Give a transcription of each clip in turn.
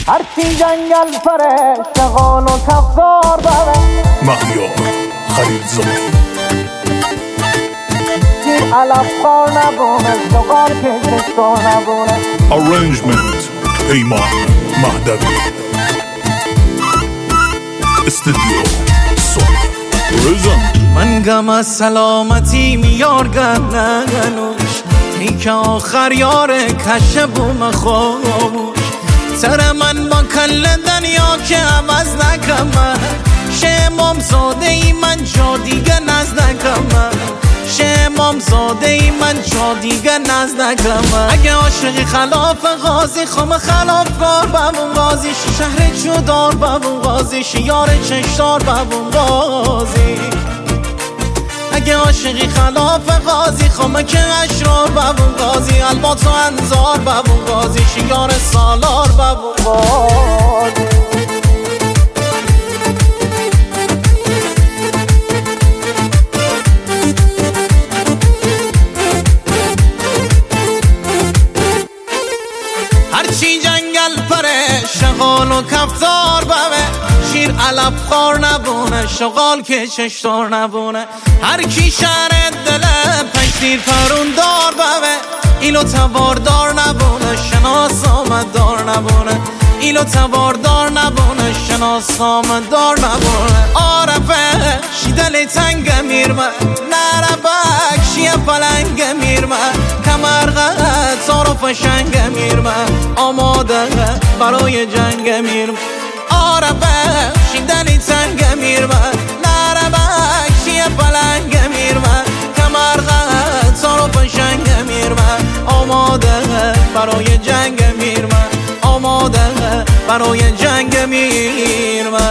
هرچی جنگل پره شغال و کفتار بره مهیار خلیلزاده شیر علف خار نبونه شغال کششتار نبونه Arrangement پیمان مهدوی استودیو صبح رزم من غم از سلامتی میار گردنوش ای که آخر یار کشه بوم خاموش سر من با کل دنیا که عوض نکمه شمام زاده ای من جا دیگه نز نکمه شمام زاده ای من جا دیگه نز نکمه اگه عاشقی خلاف غازی خم خلاف کار ببون غازیش شهر جدار ببون غازیش یار چشدار ببون غازی اگه عاشقی خلاف غازی خمک اشرار ببون غازی البات و انزار ببون غازی شیار سالار ببون غازی هرچی جنگل پره شغال و کفتار ببه شیر علف خار نبونه شغال که چشدار نبونه هر کی شهر دله پشتیر پرون دار ببه ایلو تواردار نبونه شناس آمددار نبونه ایلو تواردار نبونه شناس آمددار نبونه عارفه شیدل تنگ میرمه نربک شیه پلنگ میرمه کمرغه صارف شنگ میرمه آماده برای جنگ میرمه عارفه شیدل تنگ میرمه نربک شیه پلنگ میرمه کمرغه صارف شنگ میرمه آماده برای جنگ میرمه آماده برای جنگ میرمه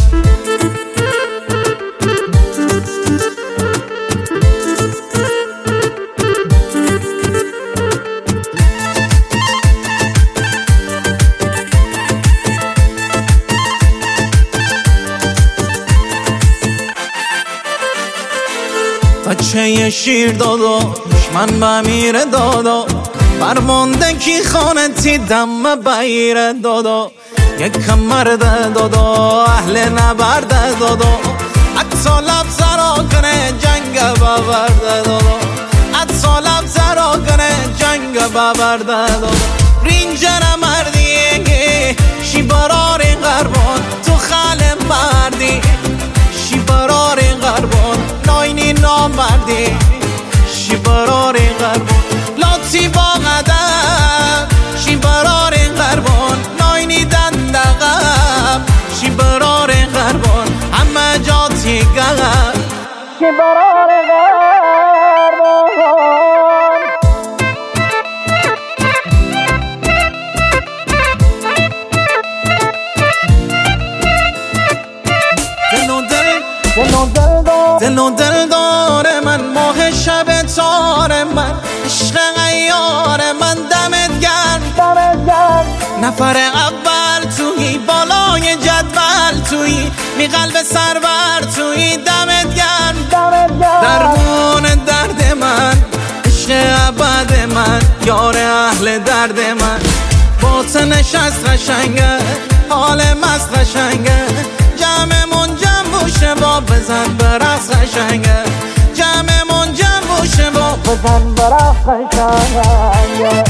بچه شیر داداش من بمیر دادا فرمانده کی خانه تی دم بیر دادا یک مرد دادا اهل نبرد دادا حتی لب زرا کنه جنگ ببرد دادا حتی لب زرا کنه جنگ ببرد دادا رینجر مردی شی برار غربان تو خال مردی شی برار غربان ناینی نامردی شی برار غربان لاتی با قدم شی برار غربان ناینی دندقم شی برار غربان همه جاتی گم شی برار غربان دل و دل داره من ماه شب تار من عشق غیار من دمت گرم نفر اول توی بالای جدول توی می قلب سرور توی دمت گرم درمون درد من عشق ابد من یار اهل درد من باطنش از قشنگه حال مست قشنگه جمعمون جمع بوشه با بزن برقص قشنگه جمعمون جمع بوشه با بزن برقص قشنگه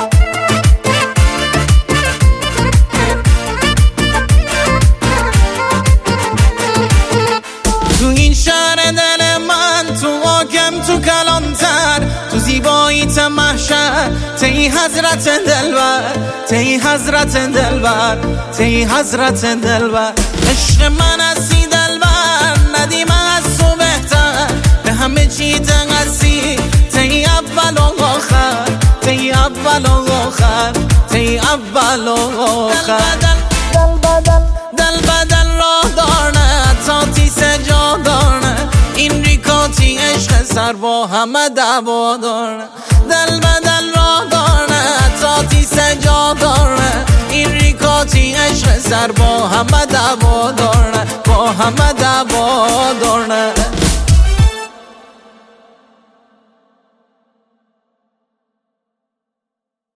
تو این شهر دل من تو حاکم تو کلانتر تو زیباییت محشر تی حضرت دلبر تی حضرت دلبر تی حضرت دلبر عشق من هستی دلبر ندیم از تو بهتر به همه چی تقصی تی اول و آخر تی اول و آخر تی اول و آخر دل بدل راه دارنه تا تی سجا دارنه این ریکاتی عشق سر با همه دعوا دارنه دل بدل راه دارنه تا تی سجا دارنه این ریکاتی عشق سر با همه دعوا دارنه با همه دعوا دارنه